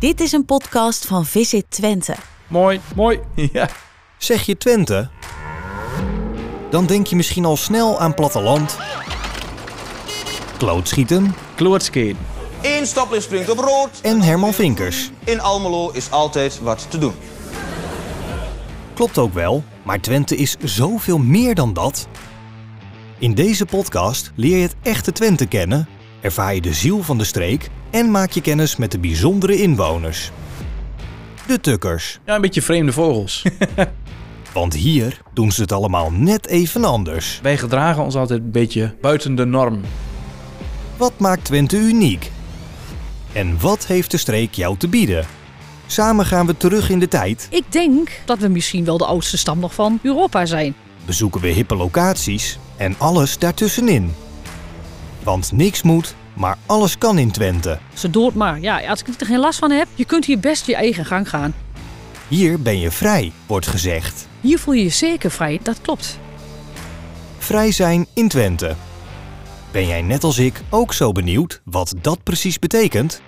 Dit is een podcast van Visit Twente. Mooi. Ja. Zeg je Twente? Dan denk je misschien al snel aan platteland, klootschieten Klootskeen. 1 stoplicht springt op rood. en Herman Vinkers. In Almelo is altijd wat te doen. Klopt ook wel, maar Twente is zoveel meer dan dat. In deze podcast leer je het echte Twente kennen, ervaar je de ziel van de streek en maak je kennis met de bijzondere inwoners. De Tukkers. Ja, een beetje vreemde vogels. Want hier doen ze het allemaal net even anders. Wij gedragen ons altijd een beetje buiten de norm. Wat maakt Twente uniek? En wat heeft de streek jou te bieden? Samen gaan we terug in de tijd, Ik denk dat we misschien wel de oudste stam nog van Europa zijn. bezoeken we hippe locaties en alles daartussenin. Want niks moet, maar alles kan in Twente. Ze dood maar. Ja, als ik er geen last van heb, je kunt hier best je eigen gang gaan. Hier ben je vrij, wordt gezegd. Hier voel je je zeker vrij, dat klopt. Vrij zijn in Twente. Ben jij net als ik ook zo benieuwd wat dat precies betekent?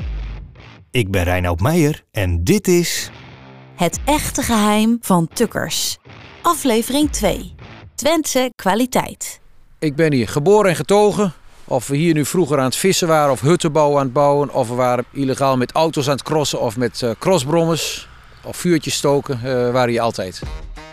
Ik ben Reinoud Meijer en dit is... Het echte geheim van Tukkers. Aflevering 2. Twentse kwaliteit. Ik ben hier geboren en getogen. Of we hier nu vroeger aan het vissen waren of huttenbouw aan het bouwen. Of we waren illegaal met auto's aan het crossen of met crossbrommers. Of vuurtjes stoken, waren hier altijd.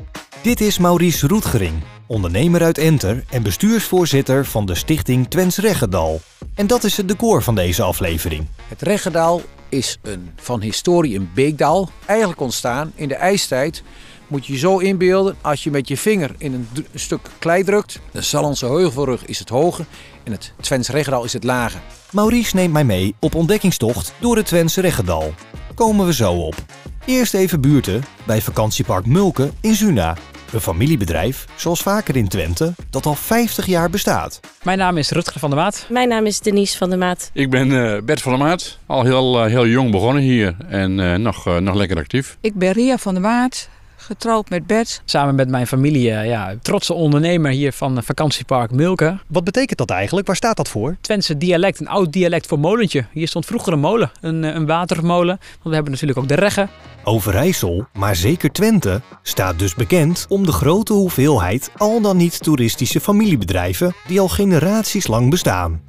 Dit is Maurice Roetgering, ondernemer uit Enter en bestuursvoorzitter van de stichting Twents Reggedal. En dat is het decor van deze aflevering. Het Reggedal is van historie een beekdal. Eigenlijk ontstaan in de ijstijd. Moet je je zo inbeelden, als je met je vinger in een stuk klei drukt. De Sallandse Heuvelrug is het hoge en het Twents Reggedal is het lage. Maurice neemt mij mee op ontdekkingstocht door het Twentse Reggedal. Komen we zo op. Eerst even buurten bij vakantiepark Mulke in Zuna. Een familiebedrijf, zoals vaker in Twente, dat al 50 jaar bestaat. Mijn naam is Rutger van der Maat. Mijn naam is Denise van der Maat. Ik ben Bert van der Maat, al heel jong begonnen hier en nog lekker actief. Ik ben Ria van der Maat, getrouwd met Bert. Samen met mijn familie, trotse ondernemer hier van vakantiepark Mulke. Wat betekent dat eigenlijk? Waar staat dat voor? Twentse dialect, een oud dialect voor molentje. Hier stond vroeger een molen, een watermolen. Want we hebben natuurlijk ook de Regge. Overijssel, maar zeker Twente, staat dus bekend om de grote hoeveelheid al dan niet toeristische familiebedrijven die al generaties lang bestaan.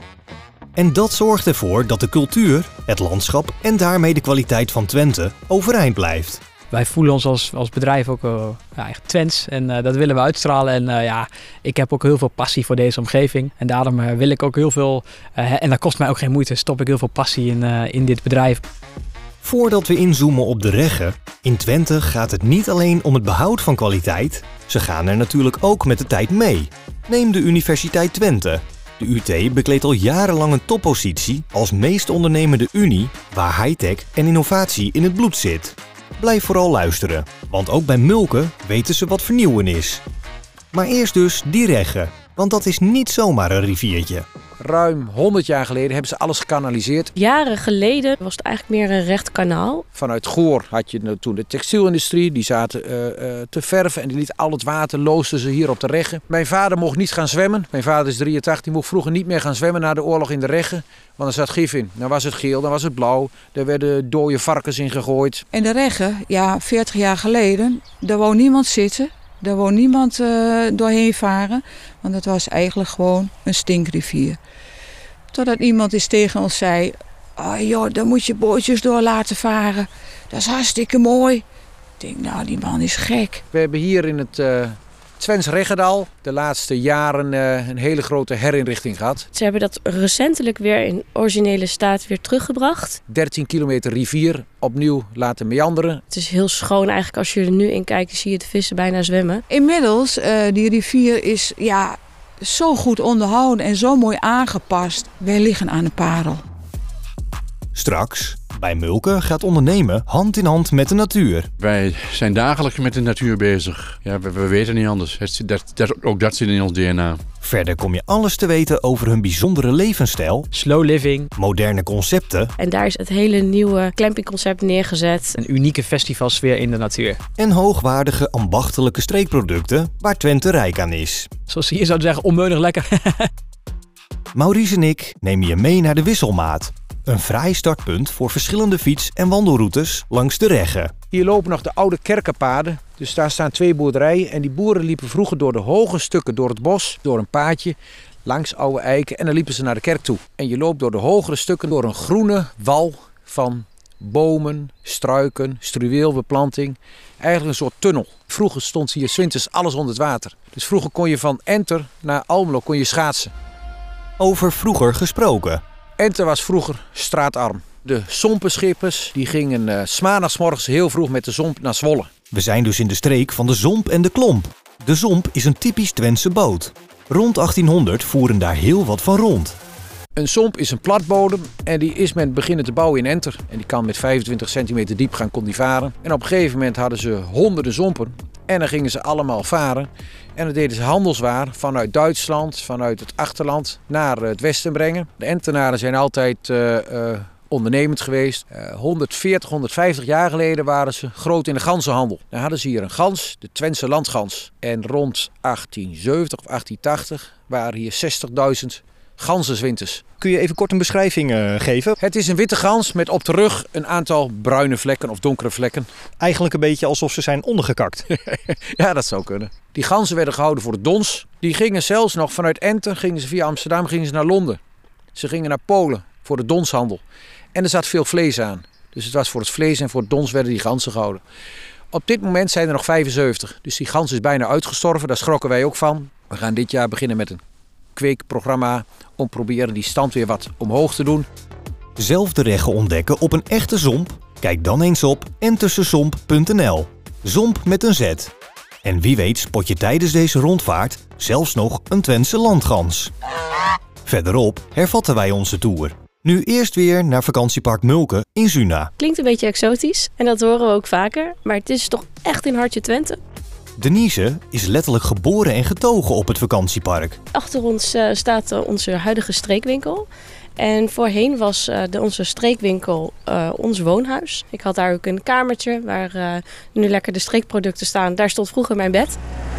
En dat zorgt ervoor dat de cultuur, het landschap en daarmee de kwaliteit van Twente overeind blijft. Wij voelen ons als bedrijf ook echt Twents en dat willen we uitstralen. En ik heb ook heel veel passie voor deze omgeving. En daarom wil ik ook heel veel, en dat kost mij ook geen moeite, stop ik heel veel passie in dit bedrijf. Voordat we inzoomen op de Regge, in Twente gaat het niet alleen om het behoud van kwaliteit. Ze gaan er natuurlijk ook met de tijd mee. Neem de Universiteit Twente. De UT bekleedt al jarenlang een toppositie als meest ondernemende unie, waar high-tech en innovatie in het bloed zit. Blijf vooral luisteren, want ook bij Mulke weten ze wat vernieuwen is. Maar eerst dus die Regge, want dat is niet zomaar een riviertje. Ruim 100 jaar geleden hebben ze alles gekanaliseerd. Jaren geleden was het eigenlijk meer een recht kanaal. Vanuit Goor had je toen de textielindustrie. Die zaten te verven en die liet al het water, loosden ze hier op de Regge. Mijn vader mocht niet gaan zwemmen. Mijn vader is 83, die mocht vroeger niet meer gaan zwemmen na de oorlog in de Regge. Want er zat gif in. Dan was het geel, dan was het blauw. Er werden dode varkens in gegooid. En de Regge, 40 jaar geleden, daar wou niemand zitten. Daar wou niemand doorheen varen. Want het was eigenlijk gewoon een stinkrivier. Totdat iemand eens tegen ons zei... Oh joh, daar moet je bootjes door laten varen. Dat is hartstikke mooi. Ik denk, nou, die man is gek. We hebben hier in het Twents Reggedal de laatste jaren een hele grote herinrichting gehad. Ze hebben dat recentelijk weer in originele staat weer teruggebracht. 13 kilometer rivier opnieuw laten meanderen. Het is heel schoon eigenlijk. Als je er nu in kijkt, zie je de vissen bijna zwemmen. Inmiddels, die rivier is zo goed onderhouden en zo mooi aangepast. Wij liggen aan de parel. Straks, bij Mulke gaat ondernemen hand in hand met de natuur. Wij zijn dagelijks met de natuur bezig. Ja, we weten niet anders. Ook dat zit in ons DNA. Verder kom je alles te weten over hun bijzondere levensstijl, Slow living, moderne concepten En daar is het hele nieuwe campingconcept neergezet. een unieke festivalsfeer in de natuur. en hoogwaardige ambachtelijke streekproducten waar Twente rijk aan is. Zoals ze hier zouden zeggen, onmeunig lekker. Maurice en ik nemen je mee naar de Wisselmaat. een fraai startpunt voor verschillende fiets- en wandelroutes langs de Regge. Hier lopen nog de oude kerkenpaden. Dus daar staan 2 boerderijen. En die boeren liepen vroeger door de hoge stukken door het bos, door een paadje, langs oude eiken. En dan liepen ze naar de kerk toe. En je loopt door de hogere stukken door een groene wal van bomen, struiken, struweelbeplanting. Eigenlijk een soort tunnel. Vroeger stond hier 's winters alles onder het water. Dus vroeger kon je van Enter naar Almelo kon je schaatsen. Over vroeger gesproken. Enter was vroeger straatarm. De zompenschippers die gingen 's maandagsmorgens heel vroeg met de zomp naar Zwolle. We zijn dus in de streek van de Zomp en de Klomp. De Zomp is een typisch Twentse boot. Rond 1800 voeren daar heel wat van rond. Een zomp is een platbodem en die is men beginnen te bouwen in Enter. En die kan met 25 centimeter diepgang kon die varen. En op een gegeven moment hadden ze honderden zompen. En dan gingen ze allemaal varen. En dan deden ze handelswaar vanuit Duitsland, vanuit het achterland, naar het westen brengen. De Entenaren zijn altijd ondernemend geweest. 140, 150 jaar geleden waren ze groot in de ganzenhandel. Dan hadden ze hier een gans, de Twentse landgans. En rond 1870 of 1880 waren hier 60.000 ganzenswinters. Kun je even kort een beschrijving geven? Het is een witte gans met op de rug een aantal bruine vlekken of donkere vlekken. Eigenlijk een beetje alsof ze zijn ondergekakt. Ja, dat zou kunnen. Die ganzen werden gehouden voor de dons. Die gingen zelfs nog vanuit Enter, gingen ze via Amsterdam, gingen ze naar Londen. Ze gingen naar Polen voor de donshandel. En er zat veel vlees aan. Dus het was voor het vlees en voor het dons werden die ganzen gehouden. Op dit moment zijn er nog 75. Dus die gans is bijna uitgestorven. Daar schrokken wij ook van. We gaan dit jaar beginnen met een kweekprogramma om proberen die stand weer wat omhoog te doen. Zelf de Regge ontdekken op een echte zomp? Kijk dan eens op entersezomp.nl. Zomp met een Z. En wie weet spot je tijdens deze rondvaart zelfs nog een Twentse landgans. Verderop hervatten wij onze tour. Nu eerst weer naar vakantiepark Mulke in Zuna. Klinkt een beetje exotisch en dat horen we ook vaker. Maar het is toch echt in hartje Twente. Denise is letterlijk geboren en getogen op het vakantiepark. Achter ons staat onze huidige streekwinkel. En voorheen was onze streekwinkel ons woonhuis. Ik had daar ook een kamertje waar nu lekker de streekproducten staan. Daar stond vroeger mijn bed.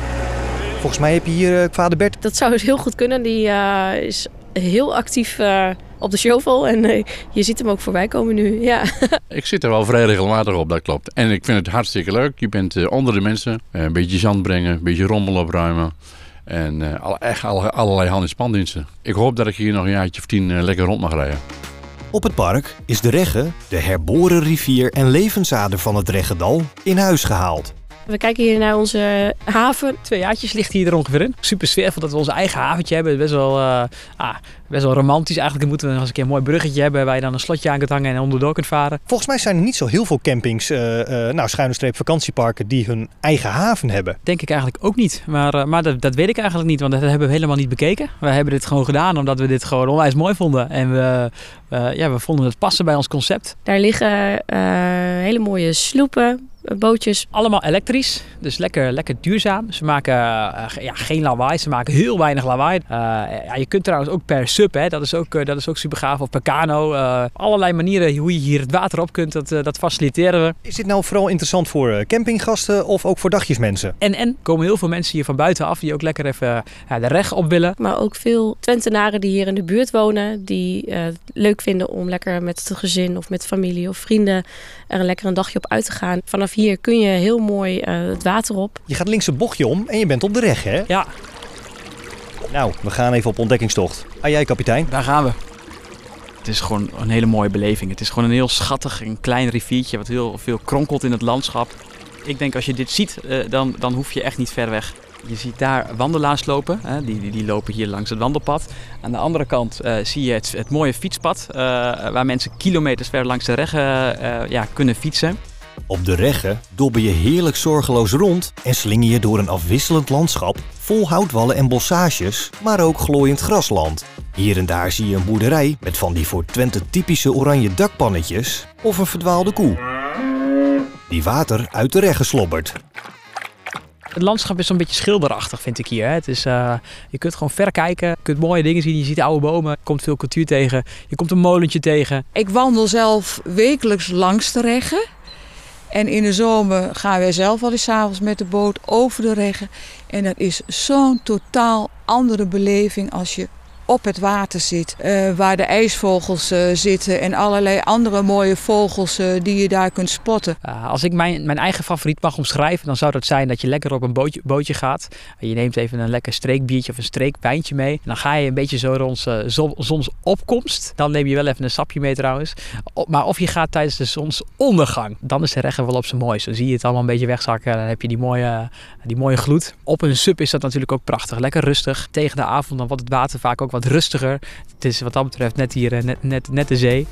Volgens mij heb je hier vader Bert. Dat zou heel goed kunnen. Die is heel actief op de shovel en je ziet hem ook voorbij komen nu. Ja. Ik zit er wel vrij regelmatig op, dat klopt. En ik vind het hartstikke leuk. Je bent onder de mensen, een beetje zand brengen, een beetje rommel opruimen. En allerlei hand- en spandiensten. Ik hoop dat ik hier nog een jaartje of 10 lekker rond mag rijden. Op het park is de Regge, de herboren rivier en levensader van het Reggedal, in huis gehaald. We kijken hier naar onze haven. 2 jaartjes ligt hij er ongeveer in. Super sfeervol dat we onze eigen haventje hebben. Best wel romantisch. Eigenlijk moeten we nog eens een keer een mooi bruggetje hebben waar je dan een slotje aan kunt hangen en onderdoor kunt varen. Volgens mij zijn er niet zo heel veel campings, _vakantieparken die hun eigen haven hebben. Denk ik eigenlijk ook niet. Maar dat weet ik eigenlijk niet, want dat hebben we helemaal niet bekeken. We hebben dit gewoon gedaan omdat we dit gewoon onwijs mooi vonden. En we vonden het passen bij ons concept. Daar liggen hele mooie sloepen, bootjes. Allemaal elektrisch, dus lekker duurzaam. Ze maken geen lawaai, ze maken heel weinig lawaai. Je kunt trouwens ook per sub, hè, dat is ook super gaaf, of per kano. Allerlei manieren hoe je hier het water op kunt, dat faciliteren we. Is dit nou vooral interessant voor campinggasten of ook voor dagjesmensen? En komen heel veel mensen hier van buitenaf die ook lekker even de Regge op willen. Maar ook veel Twentenaren die hier in de buurt wonen, die het leuk vinden om lekker met het gezin of met familie of vrienden er lekker een dagje op uit te gaan. Vanaf hier kun je heel mooi het water op. Je gaat links een bochtje om en je bent op de Regge, hè? Ja. Nou, we gaan even op ontdekkingstocht. Jij, kapitein? Daar gaan we. Het is gewoon een hele mooie beleving. Het is gewoon een heel schattig en klein riviertje wat heel veel kronkelt in het landschap. Ik denk als je dit ziet, dan hoef je echt niet ver weg. Je ziet daar wandelaars lopen, hè? Die lopen hier langs het wandelpad. Aan de andere kant zie je het mooie fietspad waar mensen kilometers ver langs de Regge kunnen fietsen. Op de Regge dobber je heerlijk zorgeloos rond en slinger je door een afwisselend landschap vol houtwallen en bossages, maar ook glooiend grasland. Hier en daar zie je een boerderij met van die voor Twente typische oranje dakpannetjes of een verdwaalde koe die water uit de Regge slobbert. Het landschap is zo'n beetje schilderachtig, vind ik hier. Hè. Het is, je kunt gewoon ver kijken, je kunt mooie dingen zien, je ziet oude bomen, je komt veel cultuur tegen, je komt een molentje tegen. Ik wandel zelf wekelijks langs de Regge. En in de zomer gaan wij zelf wel eens 's avonds met de boot over de Regge. En dat is zo'n totaal andere beleving als je op het water zit. Waar de ijsvogels zitten en allerlei andere mooie vogels die je daar kunt spotten. Als ik mijn eigen favoriet mag omschrijven, dan zou dat zijn dat je lekker op een bootje gaat. Je neemt even een lekker streekbiertje of een streekwijntje mee. En dan ga je een beetje zo rond zonsopkomst. Dan neem je wel even een sapje mee trouwens. Maar of je gaat tijdens de zonsondergang, dan is de Regge wel op zijn mooist. Dan zie je het allemaal een beetje wegzakken. Dan heb je die mooie gloed. Op een sub is dat natuurlijk ook prachtig. Lekker rustig. Tegen de avond dan wordt het water vaak ook wat rustiger. Het is wat dat betreft net hier, net de zee.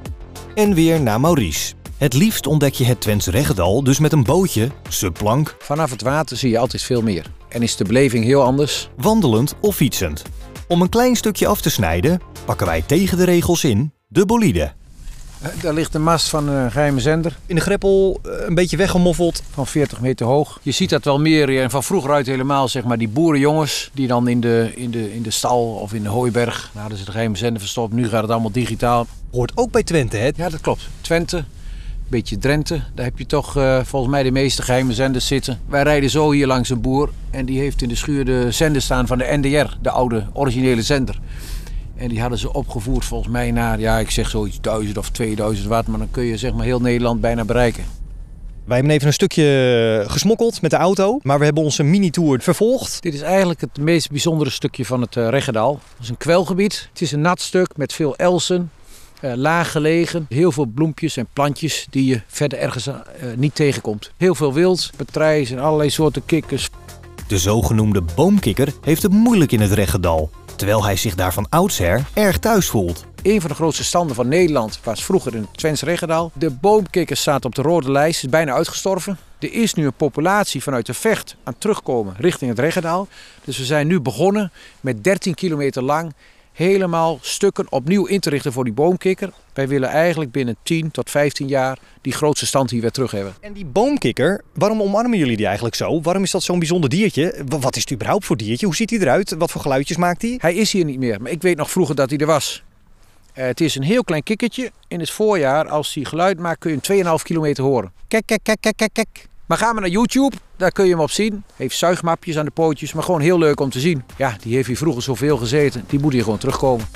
En weer naar Maurice. Het liefst ontdek je het Twents Reggedal dus met een bootje, subplank. Vanaf het water zie je altijd veel meer. En is de beleving heel anders. Wandelend of fietsend. Om een klein stukje af te snijden, pakken wij tegen de regels in de bolide. Daar ligt de mast van een geheime zender. In de greppel een beetje weggemoffeld. Van 40 meter hoog. Je ziet dat wel meer. En van vroeger uit helemaal, zeg maar, die boerenjongens. Die dan in de stal of in de hooiberg. Nou, hadden ze de geheime zender verstopt. Nu gaat het allemaal digitaal. Hoort ook bij Twente, hè? Ja, dat klopt. Twente. Beetje Drenthe, daar heb je toch volgens mij de meeste geheime zenders zitten. Wij rijden zo hier langs een boer en die heeft in de schuur de zender staan van de NDR, de oude originele zender. En die hadden ze opgevoerd volgens mij naar, ja ik zeg zoiets 1000 of 2000 watt, maar dan kun je zeg maar heel Nederland bijna bereiken. Wij hebben even een stukje gesmokkeld met de auto, maar we hebben onze mini-tour vervolgd. Dit is eigenlijk het meest bijzondere stukje van het Reggedal. Het is een kwelgebied, het is een nat stuk met veel elzen. Laag gelegen, heel veel bloempjes en plantjes die je verder ergens niet tegenkomt. Heel veel wild, patrijs en allerlei soorten kikkers. De zogenoemde boomkikker heeft het moeilijk in het Reggedal, terwijl hij zich daar van oudsher erg thuis voelt. Een van de grootste standen van Nederland was vroeger in het Twents Reggedal. De boomkikker staat op de rode lijst, is bijna uitgestorven. Er is nu een populatie vanuit de Vecht aan het terugkomen richting het Reggedal. Dus we zijn nu begonnen met 13 kilometer lang helemaal stukken opnieuw in te richten voor die boomkikker. Wij willen eigenlijk binnen 10 tot 15 jaar die grootste stand hier weer terug hebben. En die boomkikker, waarom omarmen jullie die eigenlijk zo? Waarom is dat zo'n bijzonder diertje? Wat is het überhaupt voor diertje? Hoe ziet hij eruit? Wat voor geluidjes maakt hij? Hij is hier niet meer, maar ik weet nog vroeger dat hij er was. Het is een heel klein kikkertje. In het voorjaar, als hij geluid maakt, kun je hem 2,5 kilometer horen. Kek, kek, kek, kek, kek, kek. Maar ga maar naar YouTube, daar kun je hem op zien. Heeft zuigmapjes aan de pootjes, maar gewoon heel leuk om te zien. Ja, die heeft hier vroeger zoveel gezeten, die moet hier gewoon terugkomen.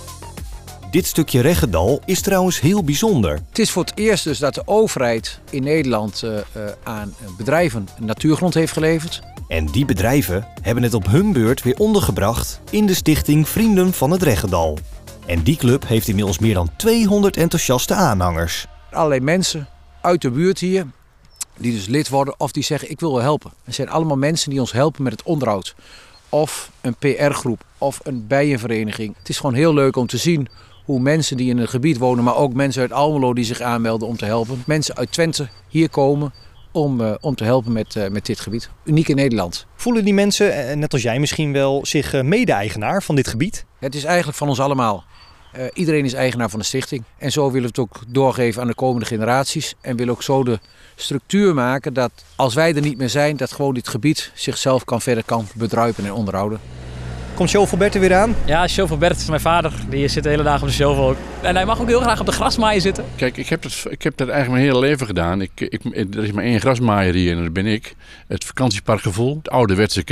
Dit stukje Reggedal is trouwens heel bijzonder. Het is voor het eerst dus dat de overheid in Nederland aan bedrijven natuurgrond heeft geleverd. En die bedrijven hebben het op hun beurt weer ondergebracht in de stichting Vrienden van het Reggedal. En die club heeft inmiddels meer dan 200 enthousiaste aanhangers. Allerlei mensen uit de buurt hier, die dus lid worden of die zeggen ik wil wel helpen. Het zijn allemaal mensen die ons helpen met het onderhoud. Of een PR-groep of een bijenvereniging. Het is gewoon heel leuk om te zien hoe mensen die in een gebied wonen, maar ook mensen uit Almelo die zich aanmelden om te helpen. Mensen uit Twente hier komen om te helpen met dit gebied. Uniek in Nederland. Voelen die mensen, net als jij misschien wel, zich mede-eigenaar van dit gebied? Het is eigenlijk van ons allemaal. Iedereen is eigenaar van de stichting. En zo willen we het ook doorgeven aan de komende generaties. En willen ook zo de structuur maken dat als wij er niet meer zijn, dat gewoon dit gebied zichzelf verder kan bedruipen en onderhouden. Komt Chauffeur Bert er weer aan? Ja, Chauffeur Bert is mijn vader. Die zit de hele dag op de shovel ook. En hij mag ook heel graag op de grasmaaier zitten. Kijk, ik heb dat eigenlijk mijn hele leven gedaan. Er is maar één grasmaaier hier en dat ben ik. Het vakantieparkgevoel. Het ouderwetse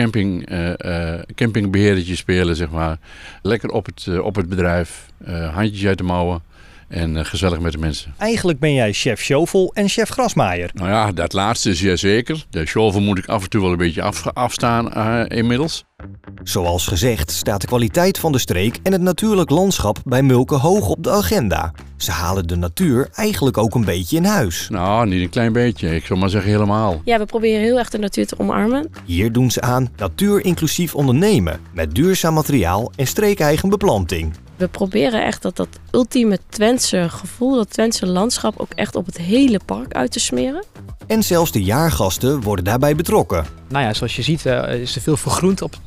campingbeheerdertje spelen, zeg maar. Lekker op het bedrijf. Handjes uit de mouwen. En gezellig met de mensen. Eigenlijk ben jij chef shovel en chef grasmaaier. Nou ja, dat laatste is ja zeker. De shovel moet ik af en toe wel een beetje afstaan inmiddels. Zoals gezegd staat de kwaliteit van de streek en het natuurlijk landschap bij Mulke hoog op de agenda. Ze halen de natuur eigenlijk ook een beetje in huis. Nou, niet een klein beetje. Ik zou maar zeggen helemaal. Ja, we proberen heel erg de natuur te omarmen. Hier doen ze aan natuur-inclusief ondernemen met duurzaam materiaal en streekeigen beplanting. We proberen echt dat ultieme Twentse gevoel, dat Twentse landschap ook echt op het hele park uit te smeren. En zelfs de jaargasten worden daarbij betrokken. Nou ja, zoals je ziet is er veel vergroend op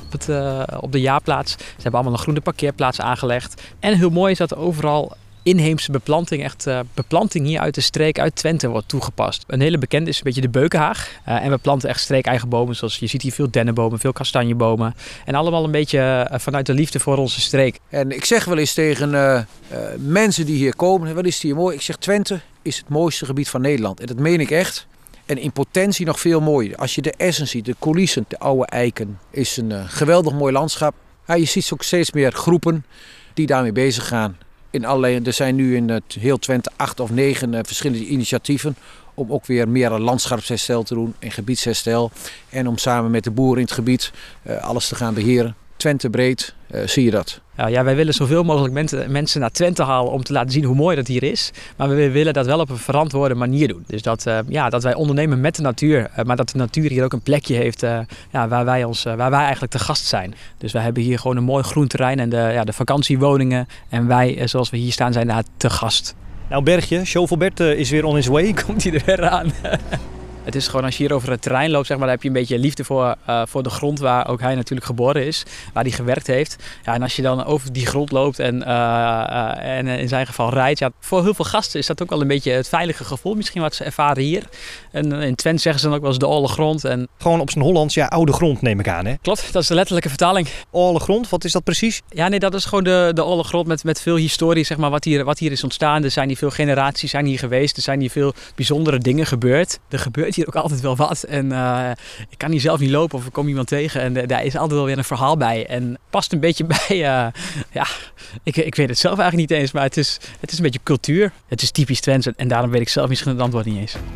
de jaarplaats. Ze hebben allemaal een groene parkeerplaats aangelegd. En heel mooi is dat er overal inheemse beplanting, echt beplanting hier uit de streek, uit Twente wordt toegepast. Een hele bekende is een beetje de Beukenhaag. En we planten echt streekeigen bomen, zoals je ziet hier veel dennenbomen, veel kastanjebomen. En allemaal een beetje vanuit de liefde voor onze streek. En ik zeg wel eens tegen mensen die hier komen, wat is het hier mooi? Ik zeg Twente is het mooiste gebied van Nederland. En dat meen ik echt. En in potentie nog veel mooier. Als je de essen ziet, de coulissen, de oude eiken, is een geweldig mooi landschap. Ja, je ziet ook steeds meer groepen die daarmee bezig gaan. Er zijn nu in het heel Twente 8 of 9 verschillende initiatieven om ook weer meer landschapsherstel te doen en gebiedsherstel. En om samen met de boeren in het gebied alles te gaan beheren. Twente breed, zie je dat. Ja, wij willen zoveel mogelijk mensen naar Twente halen om te laten zien hoe mooi dat hier is. Maar we willen dat wel op een verantwoorde manier doen. Dus dat wij ondernemen met de natuur. Maar dat de natuur hier ook een plekje heeft waar wij eigenlijk te gast zijn. Dus wij hebben hier gewoon een mooi groen terrein en de vakantiewoningen. En wij, zoals we hier staan, zijn daar te gast. Nou Bergje, Chauvelbert is weer on his way. Komt hij er weer aan? Het is gewoon als je hier over het terrein loopt, zeg maar, dan heb je een beetje liefde voor de grond waar ook hij natuurlijk geboren is, waar hij gewerkt heeft. Ja, en als je dan over die grond loopt en in zijn geval rijdt, ja, voor heel veel gasten is dat ook wel een beetje het veilige gevoel misschien wat ze ervaren hier. En in Twente zeggen ze dan ook wel eens de oude grond. En gewoon op zijn Hollands, ja, oude grond neem ik aan, hè? Klopt, dat is de letterlijke vertaling. Oude grond, wat is dat precies? Ja, nee, dat is gewoon de oude grond met veel historie, zeg maar, wat hier is ontstaan. Er zijn hier veel generaties zijn hier geweest, er zijn hier veel bijzondere dingen gebeurd. Er gebeurt hier ook altijd wel wat en ik kan hier zelf niet lopen of ik kom iemand tegen en daar is altijd wel weer een verhaal bij en past een beetje bij, ik weet het zelf eigenlijk niet eens, maar het is een beetje cultuur. Het is typisch Twente en daarom weet ik zelf misschien het antwoord niet eens.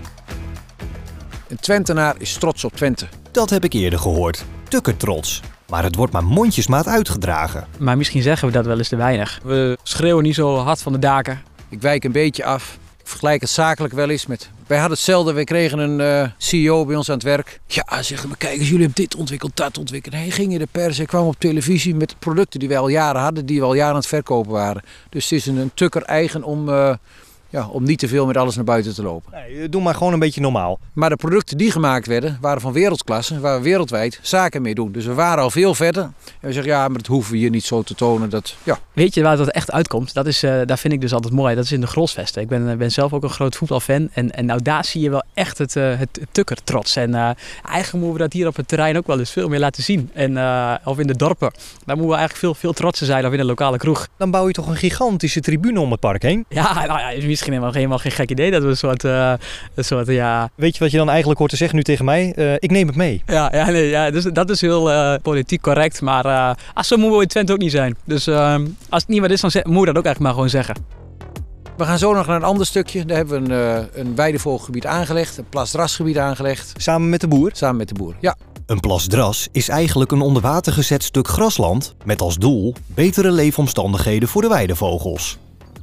Een Twentenaar is trots op Twente. Dat heb ik eerder gehoord. Tukkertrots. Maar het wordt maar mondjesmaat uitgedragen. Maar misschien zeggen we dat wel eens te weinig. We schreeuwen niet zo hard van de daken. Ik wijk een beetje af. Ik vergelijk het zakelijk wel eens met... Wij hadden hetzelfde, wij kregen een CEO bij ons aan het werk. Ja, zeggen we, kijk eens, jullie hebben dit ontwikkeld, dat ontwikkeld. Hij ging in de pers, hij kwam op televisie met producten die wij al jaren hadden, die we al jaren aan het verkopen waren. Dus het is een tukker eigen om niet te veel met alles naar buiten te lopen. Nee, doe maar gewoon een beetje normaal. Maar de producten die gemaakt werden, waren van wereldklasse, waar we wereldwijd zaken mee doen. Dus we waren al veel verder. En we zeggen, ja, maar dat hoeven we hier niet zo te tonen. Weet je waar dat echt uitkomt? Daar vind ik dus altijd mooi. Dat is in de Grolsvesten. Ik ben zelf ook een groot voetbalfan. En nou, daar zie je wel echt het tukkertrots. En eigenlijk moeten we dat hier op het terrein ook wel eens veel meer laten zien. Of in de dorpen. Daar moeten we eigenlijk veel trotser zijn of in een lokale kroeg. Dan bouw je toch een gigantische tribune om het park heen? Ja, nou ja, misschien helemaal geen gek idee dat we een soort ja... Weet je wat je dan eigenlijk hoort te zeggen nu tegen mij? Ik neem het mee. Dus dat is heel politiek correct, maar zo moeten we in Twente ook niet zijn. Dus als het niet wat is, dan moet je dat ook eigenlijk maar gewoon zeggen. We gaan zo nog naar een ander stukje. Daar hebben we een weidevogelgebied aangelegd, een plasdrasgebied aangelegd. Samen met de boer? Samen met de boer, ja. Een plasdras is eigenlijk een onder water gezet stuk grasland met als doel betere leefomstandigheden voor de weidevogels.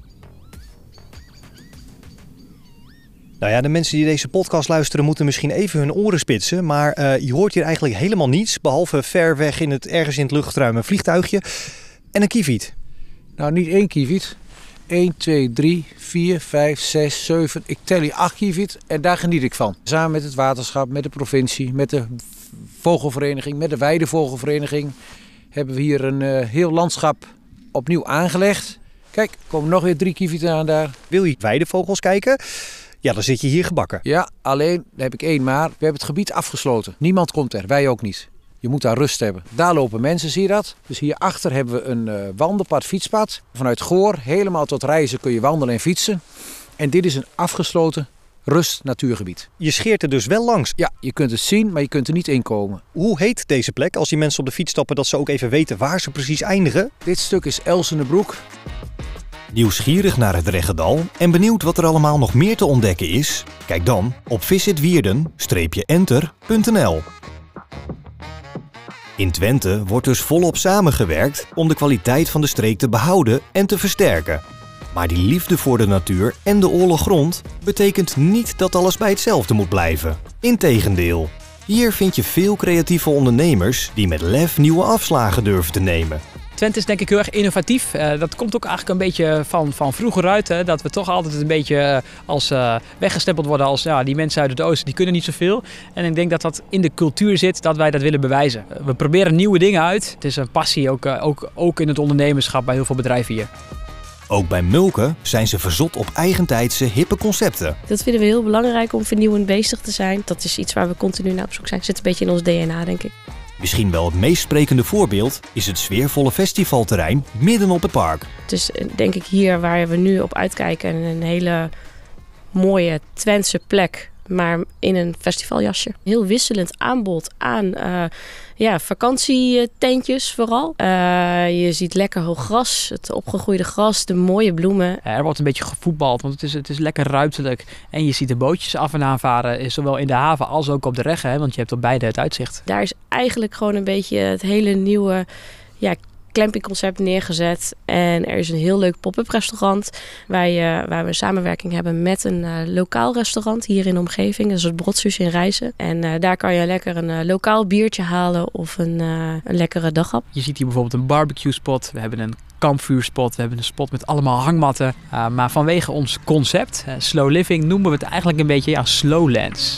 Nou ja, de mensen die deze podcast luisteren moeten misschien even hun oren spitsen. Maar je hoort hier eigenlijk helemaal niets. Behalve ver weg ergens in het luchtruim een vliegtuigje en een kieviet. Nou, niet één kieviet. 1, 2, 3, 4, 5, 6, 7. Ik tel hier 8 kieviet en daar geniet ik van. Samen met het waterschap, met de provincie, met de vogelvereniging, met de weidevogelvereniging hebben we hier een heel landschap opnieuw aangelegd. Kijk, er komen nog weer 3 kievieten aan daar. Wil je weidevogels kijken? Ja, dan zit je hier gebakken. Ja, alleen, daar heb ik één maar. We hebben het gebied afgesloten. Niemand komt er, wij ook niet. Je moet daar rust hebben. Daar lopen mensen, zie je dat? Dus hierachter hebben we een wandelpad, fietspad. Vanuit Goor helemaal tot Reizen kun je wandelen en fietsen. En dit is een afgesloten rust-natuurgebied. Je scheert er dus wel langs? Ja, je kunt het zien, maar je kunt er niet in komen. Hoe heet deze plek? Als die mensen op de fiets stappen, dat ze ook even weten waar ze precies eindigen. Dit stuk is Elsenebroek. Nieuwsgierig naar het Reggedal en benieuwd wat er allemaal nog meer te ontdekken is? Kijk dan op visitwierden-enter.nl. In Twente wordt dus volop samengewerkt om de kwaliteit van de streek te behouden en te versterken. Maar die liefde voor de natuur en de oorlog grond betekent niet dat alles bij hetzelfde moet blijven. Integendeel, hier vind je veel creatieve ondernemers die met lef nieuwe afslagen durven te nemen. Twente is denk ik heel erg innovatief. Dat komt ook eigenlijk een beetje van vroeger uit. Hè, dat we toch altijd een beetje als weggestempeld worden als die mensen uit het oosten, die kunnen niet zoveel. En ik denk dat dat in de cultuur zit, dat wij dat willen bewijzen. We proberen nieuwe dingen uit. Het is een passie, ook in het ondernemerschap bij heel veel bedrijven hier. Ook bij Mulke zijn ze verzot op eigentijdse hippe concepten. Dat vinden we heel belangrijk om vernieuwend bezig te zijn. Dat is iets waar we continu naar op zoek zijn. Het zit een beetje in ons DNA, denk ik. Misschien wel het meest sprekende voorbeeld is het sfeervolle festivalterrein midden op het park. Het is denk ik hier waar we nu op uitkijken een hele mooie Twentse plek maar in een festivaljasje. Heel wisselend aanbod aan vakantietentjes vooral. Je ziet lekker hoog gras, het opgegroeide gras, de mooie bloemen. Er wordt een beetje gevoetbald, want het is lekker ruimtelijk. En je ziet de bootjes af en aan varen, zowel in de haven als ook op de reggen. Hè, want je hebt op beide het uitzicht. Daar is eigenlijk gewoon een beetje het hele nieuwe campingconcept neergezet. En er is een heel leuk pop-up restaurant waar we een samenwerking hebben met een lokaal restaurant hier in de omgeving. Dat is het Brodshuis in Rijssen. En daar kan je lekker een lokaal biertje halen of een lekkere daghap. Je ziet hier bijvoorbeeld een barbecue spot. We hebben een kampvuurspot. We hebben een spot met allemaal hangmatten. Maar vanwege ons concept, slow living, noemen we het eigenlijk een beetje slowlands.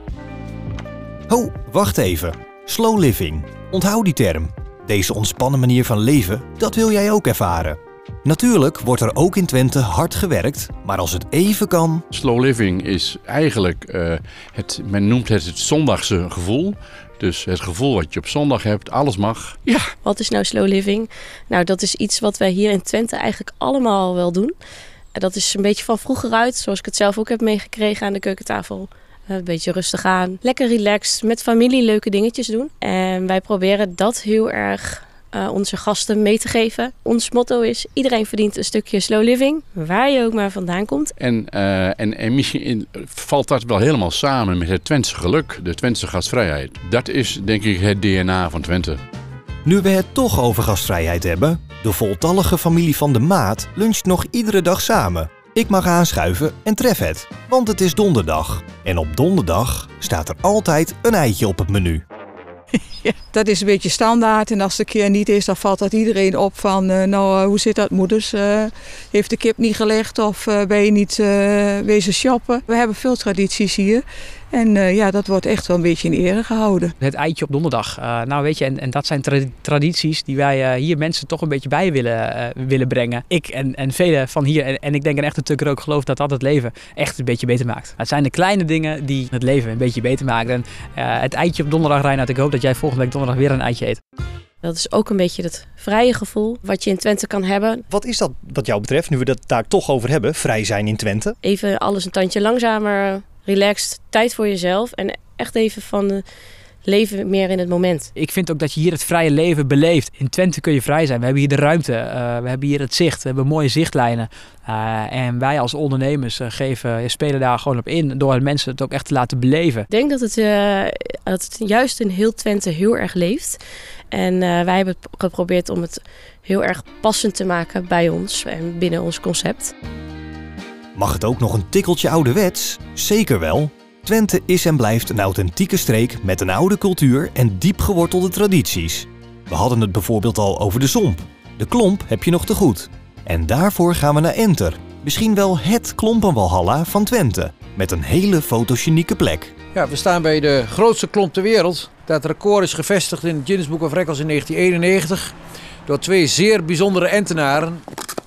Ho, wacht even. Slow living. Onthoud die term. Deze ontspannen manier van leven, dat wil jij ook ervaren. Natuurlijk wordt er ook in Twente hard gewerkt, maar als het even kan... Slow living is eigenlijk, men noemt het zondagse gevoel. Dus het gevoel wat je op zondag hebt, alles mag. Ja. Wat is nou slow living? Nou, dat is iets wat wij hier in Twente eigenlijk allemaal wel doen. En dat is een beetje van vroeger uit, zoals ik het zelf ook heb meegekregen aan de keukentafel. Een beetje rustig aan, lekker relaxed, met familie leuke dingetjes doen. En wij proberen dat heel erg onze gasten mee te geven. Ons motto is, iedereen verdient een stukje slow living, waar je ook maar vandaan komt. En misschien valt dat wel helemaal samen met het Twentse geluk, de Twentse gastvrijheid. Dat is denk ik het DNA van Twente. Nu we het toch over gastvrijheid hebben, de voltallige familie van de Maat luncht nog iedere dag samen. Ik mag aanschuiven en tref het, want het is donderdag. En op donderdag staat er altijd een eitje op het menu. Ja, dat is een beetje standaard en als het een keer niet is, dan valt dat iedereen op van... hoe zit dat moeders? Heeft de kip niet gelegd of ben je niet wezen shoppen? We hebben veel tradities hier. En dat wordt echt wel een beetje in ere gehouden. Het eitje op donderdag. En dat zijn tradities die wij hier mensen toch een beetje bij willen brengen. Ik en velen van hier, en ik denk een echte tukker ook, geloof dat het leven echt een beetje beter maakt. Het zijn de kleine dingen die het leven een beetje beter maken. En het eitje op donderdag, Reinhard, ik hoop dat jij volgende week donderdag weer een eitje eet. Dat is ook een beetje het vrije gevoel wat je in Twente kan hebben. Wat is dat wat jou betreft, nu we het daar toch over hebben, vrij zijn in Twente? Even alles een tandje langzamer, relaxed, tijd voor jezelf en echt even van leven meer in het moment. Ik vind ook dat je hier het vrije leven beleeft. In Twente kun je vrij zijn. We hebben hier de ruimte, we hebben hier het zicht, we hebben mooie zichtlijnen. En wij als ondernemers spelen daar gewoon op in door mensen het ook echt te laten beleven. Ik denk dat het juist in heel Twente heel erg leeft. En wij hebben geprobeerd om het heel erg passend te maken bij ons en binnen ons concept. Mag het ook nog een tikkeltje ouderwets? Zeker wel. Twente is en blijft een authentieke streek met een oude cultuur en diep gewortelde tradities. We hadden het bijvoorbeeld al over de Zomp. De Klomp heb je nog te goed. En daarvoor gaan we naar Enter. Misschien wel het Klompenwalhalla van Twente. Met een hele fotogenieke plek. Ja, we staan bij de grootste klomp ter wereld. Dat record is gevestigd in het Guinness Book of Records in 1991. Door 2 zeer bijzondere Entenaren.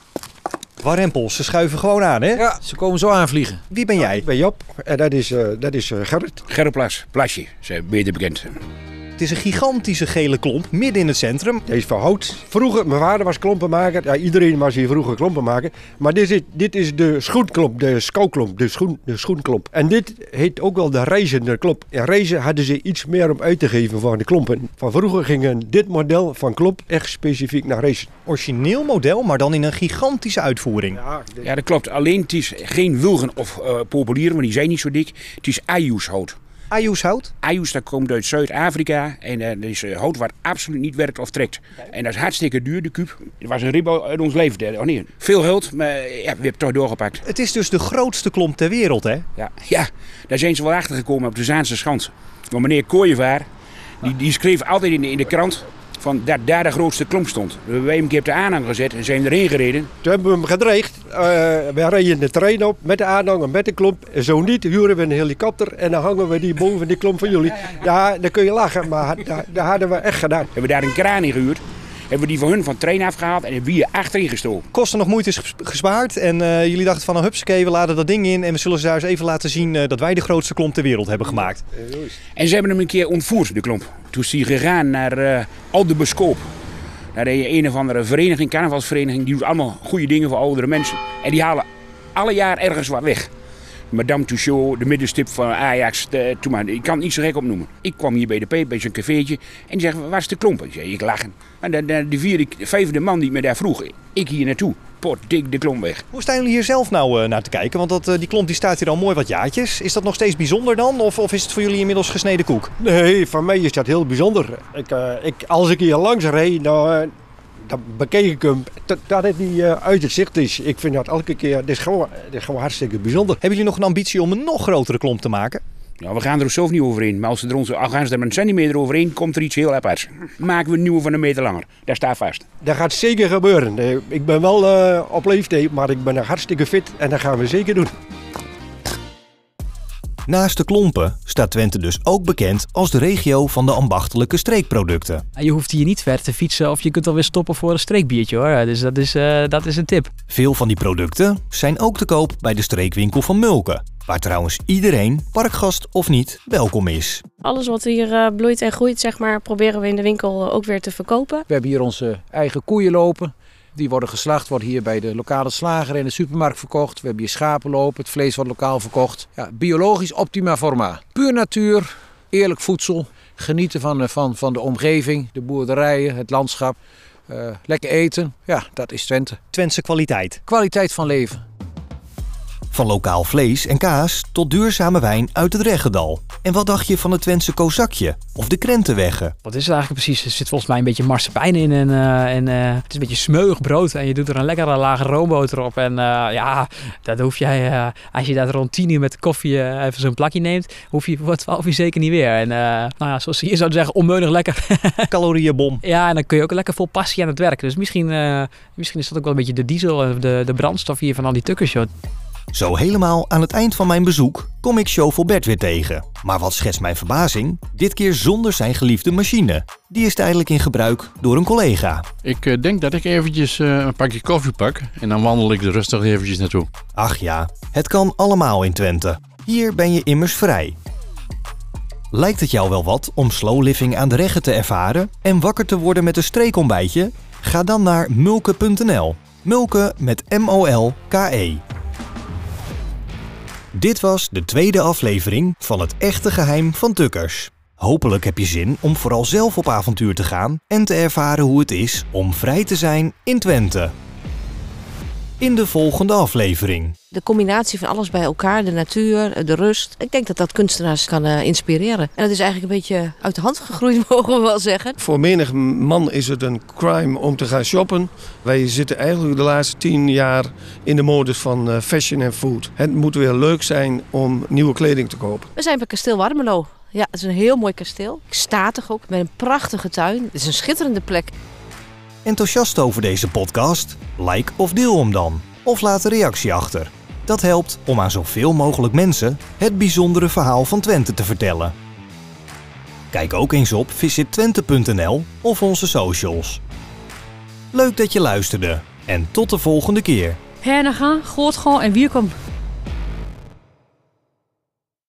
Warempels, ze schuiven gewoon aan, hè? Ja, ze komen zo aanvliegen. Wie ben jij? Ik ben Job en dat is Gerrit. Gerrit Plasje, ze beter bekend. Het is een gigantische gele klomp midden in het centrum. Deze is van hout. Vroeger, mijn vader was klompenmaker. Ja, iedereen was hier vroeger klompenmaker. Maar dit is de schoenklomp, de skouklomp, de schoenklomp. En dit heet ook wel de reizende klomp. In Reizen hadden ze iets meer om uit te geven van de klompen. Van vroeger gingen dit model van klomp echt specifiek naar Reizen. Origineel model, maar dan in een gigantische uitvoering. Ja, dat klopt. Alleen het is geen wilgen of populieren, want die zijn niet zo dik. Het is Ayuhout. Ayuhout? Ayus, dat komt uit Zuid-Afrika en dat is hout wat absoluut niet werkt of trekt. En dat is hartstikke duur, de kuub. Het was een ribbo uit ons leven. Oh nee, veel geld, maar ja, we hebben het toch doorgepakt. Het is dus de grootste klomp ter wereld, hè? Ja, daar zijn ze wel achter gekomen op de Zaanse Schans. Want meneer Kooijevaar, die schreef altijd in de krant van dat daar de grootste klomp stond. We hebben hem een keer op de aanhang gezet en zijn erheen gereden. Toen hebben we hem gedreigd. Wij rijden de trein op met de aanhanger, met de klomp. En zo niet, huren we een helikopter en dan hangen we die boven die klomp van jullie. Ja, dan kun je lachen, maar dat hadden we echt gedaan. We hebben daar een kraan in gehuurd. Hebben we die van hun van de trein afgehaald en hebben we hier achterin gestoken. Kosten nog moeite gespaard en jullie dachten van hupsakee, we laden dat ding in en we zullen ze daar eens even laten zien dat wij de grootste klomp ter wereld hebben gemaakt. En ze hebben hem een keer ontvoerd, de klomp. Toen is hij gegaan naar Aldebeskoop. Daar een of andere vereniging, carnavalsvereniging, die doet allemaal goede dingen voor oudere mensen. En die halen alle jaar ergens wat weg. Madame Tussauds, de middenstip van Ajax. Ik kan het niet zo gek opnoemen. Ik kwam hier bij de Peep, bij zo'n cafeetje. En die zegt, waar is de klomp? Ik zei, ik lachen. En de vijfde man die me daar vroeg, ik hier naartoe. Potdik de klomp weg. Hoe staan jullie hier zelf nou naar te kijken? Want die klomp die staat hier al mooi wat jaartjes. Is dat nog steeds bijzonder dan? Of is het voor jullie inmiddels gesneden koek? Nee, voor mij is dat heel bijzonder. Als ik hier langs rijd, dan bekijk ik hem dat het niet uit het zicht is. Ik vind dat elke keer, dit is gewoon hartstikke bijzonder. Hebben jullie nog een ambitie om een nog grotere klomp te maken? Nou, we gaan er zelf niet overheen. Maar als gaan ze er met een centimeter overheen, komt er iets heel aparts. Maken we een nieuwe van een meter langer. Dat staat vast. Dat gaat zeker gebeuren. Ik ben wel op leeftijd, maar ik ben nog hartstikke fit en dat gaan we zeker doen. Naast de klompen staat Twente dus ook bekend als de regio van de ambachtelijke streekproducten. Je hoeft hier niet ver te fietsen of je kunt alweer stoppen voor een streekbiertje hoor. Dus dat is een tip. Veel van die producten zijn ook te koop bij de streekwinkel van Mulke. Waar trouwens iedereen, parkgast of niet, welkom is. Alles wat hier bloeit en groeit, zeg maar, proberen we in de winkel ook weer te verkopen. We hebben hier onze eigen koeien lopen. Die worden geslacht, worden hier bij de lokale slager en de supermarkt verkocht. We hebben hier schapen lopen, het vlees wordt lokaal verkocht. Ja, biologisch optima forma. Puur natuur, eerlijk voedsel. Genieten van de omgeving, de boerderijen, het landschap. Lekker eten, ja, dat is Twente. Twentse kwaliteit. Kwaliteit van leven. Van lokaal vlees en kaas tot duurzame wijn uit het Reggendal. En wat dacht je van het Twentse kozakje of de krentenweggen? Wat is het eigenlijk precies? Er zit volgens mij een beetje marsepein in en het is een beetje smeuig brood. En je doet er een lekkere lage roomboter op. En dat hoef jij, als je dat rond 10 uur met koffie even zo'n plakje neemt, hoef je voor 12 uur zeker niet weer. En zoals ze hier zouden zeggen, onmeunig lekker. Calorieënbom. Ja, en dan kun je ook lekker vol passie aan het werk. Dus misschien is dat ook wel een beetje de diesel, de brandstof hier van al die tukkers, joh. Zo helemaal aan het eind van mijn bezoek kom ik Chauffeur Bert weer tegen. Maar wat schetst mijn verbazing? Dit keer zonder zijn geliefde machine. Die is tijdelijk in gebruik door een collega. Ik denk dat ik eventjes een pakje koffie pak en dan wandel ik er rustig eventjes naartoe. Ach ja, het kan allemaal in Twente. Hier ben je immers vrij. Lijkt het jou wel wat om slow living aan de Regge te ervaren en wakker te worden met een streekontbijtje? Ga dan naar mulke.nl. Mulke met M-O-L-K-E. Dit was de tweede aflevering van Het Echte Geheim van Tukkers. Hopelijk heb je zin om vooral zelf op avontuur te gaan en te ervaren hoe het is om vrij te zijn in Twente. In de volgende aflevering. De combinatie van alles bij elkaar, de natuur, de rust. Ik denk dat dat kunstenaars kan inspireren. En dat is eigenlijk een beetje uit de hand gegroeid, mogen we wel zeggen. Voor menig man is het een crime om te gaan shoppen. Wij zitten eigenlijk de laatste 10 jaar in de modus van fashion en food. Het moet weer leuk zijn om nieuwe kleding te kopen. We zijn bij Kasteel Warmelo. Ja, het is een heel mooi kasteel. Statig ook, met een prachtige tuin. Het is een schitterende plek. Enthousiast over deze podcast? Like of deel hem dan. Of laat een reactie achter. Dat helpt om aan zoveel mogelijk mensen het bijzondere verhaal van Twente te vertellen. Kijk ook eens op visittwente.nl of onze socials. Leuk dat je luisterde en tot de volgende keer. Hernagaan, Grootgal en Wierkom.